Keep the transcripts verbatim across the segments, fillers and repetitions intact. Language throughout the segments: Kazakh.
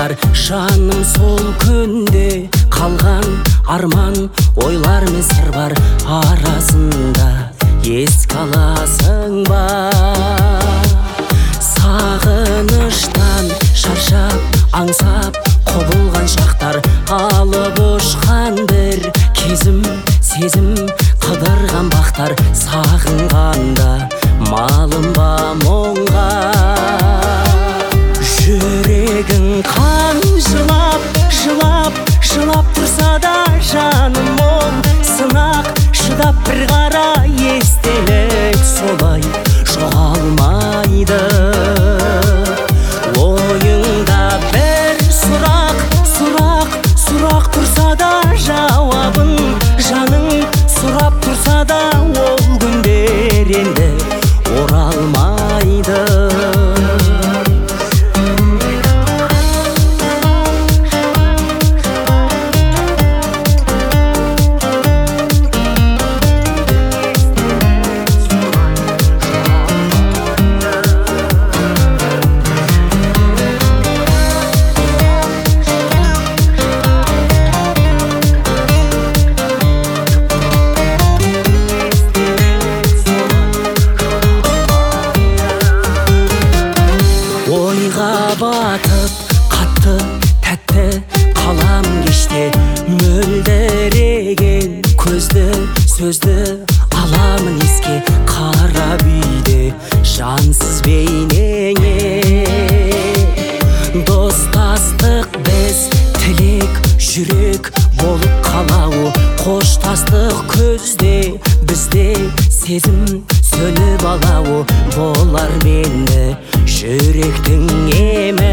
шақтар, жаным сол күнде қалған арман ойлар мен сыр бар арасында еске аласың ба? Сағыныштан шаршап аңсап құбылған шақтар, алып ұшқан бір кезім сезім қыдырған бақтар, сағынғанда малым ба мұңға? Жүрегің қан жылап, жылап, жылап тұрса да жаным ол сынақ, шыдап бір қара естелік солай жоғалмайды. Ойыңда бір сұрақ, сұрақ, сұрақ тұрса да жауабын, жаның сұрап тұрса да ол күндер енді оралмайды. Батып, қатты, тәтті қалам кеште, мөлдіреген көзді, сөзді аламын еске, қара бүйде жансыз бейнеңе. Достастық біз, тілек, жүрек болып қалауы, қоштастық көзде бізде сезім сөніп алауы, болар мені жүректің емі.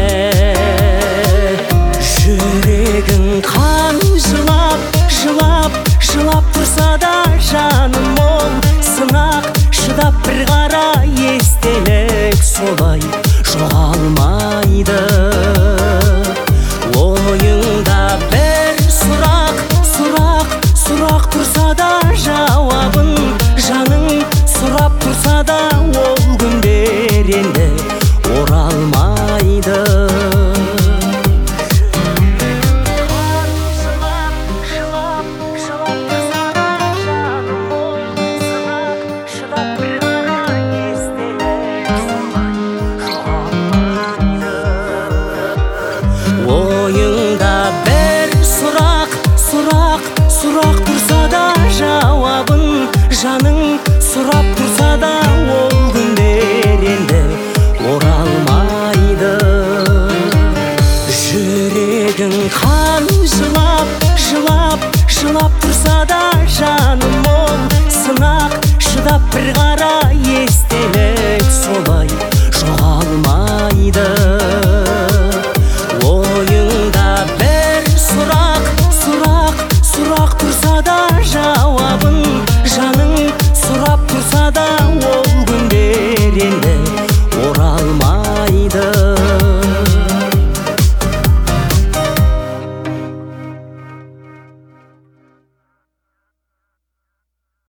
Жүрегің қан жылап, жылап, жылап тұрса да жаным ол сынақ, шыдап бір қара естелік солай жоғалмайды. Ойыңда бір сұрақ, сұрақ, сұрақ тұрса да жауабын, жаның сұрап тұрса да ол күндер енді оралмайды. Ойыңда бір сұрақ, сұрақ, сұрақ тұрса да жауабын, жаның сұрап тұрса да ол күндер енді оралмайды. Жүрегің қан жылап, жылап, жылап тұрса да жаным ол сынақ, шыдап бір қара естелік солай жоғалмайды. Ойыңда бір сұрақ, сұрақ, сұрақ тұрса да